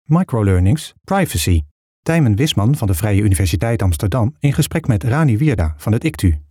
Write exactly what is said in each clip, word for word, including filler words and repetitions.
Microlearnings, privacy. Tijmen Wisman van de Vrije Universiteit Amsterdam in gesprek met Rani Wierda van het I C T U.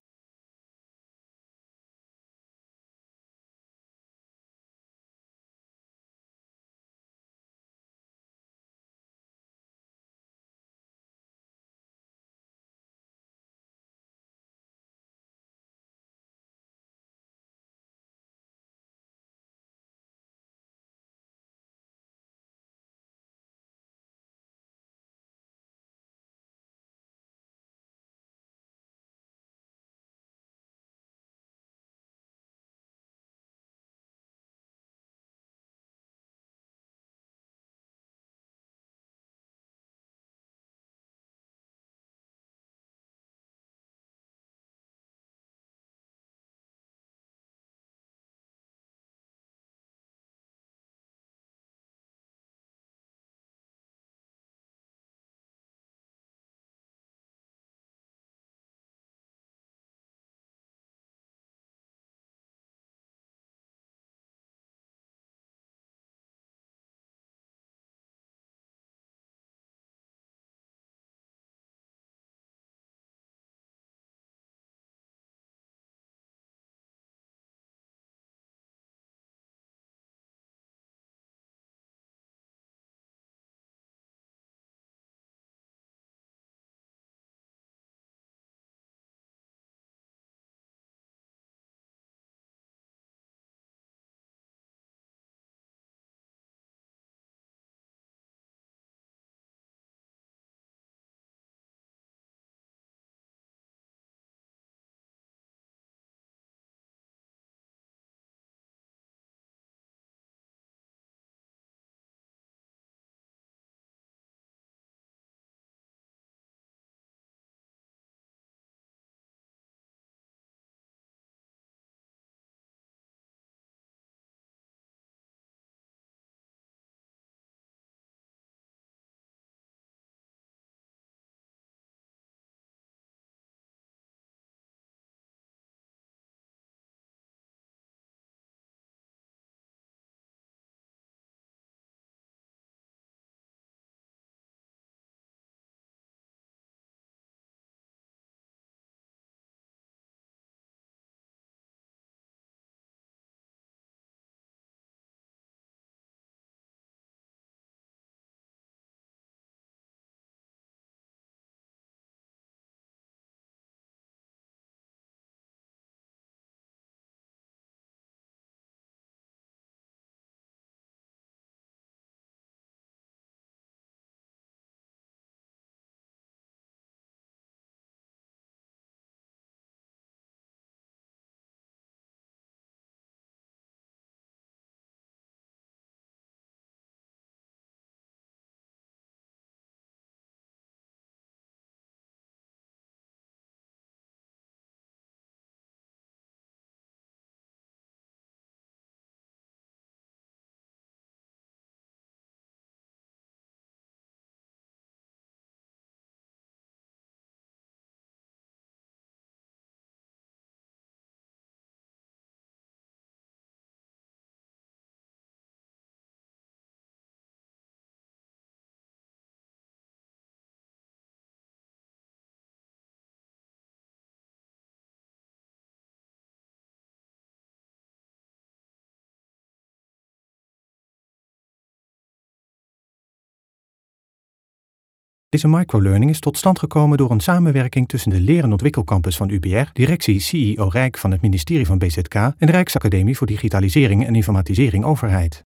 Deze microlearning is tot stand gekomen door een samenwerking tussen de Leer- en Ontwikkelcampus van U B R, directie C I O Rijk van het ministerie van B Z K en de Rijksacademie voor Digitalisering en Informatisering Overheid.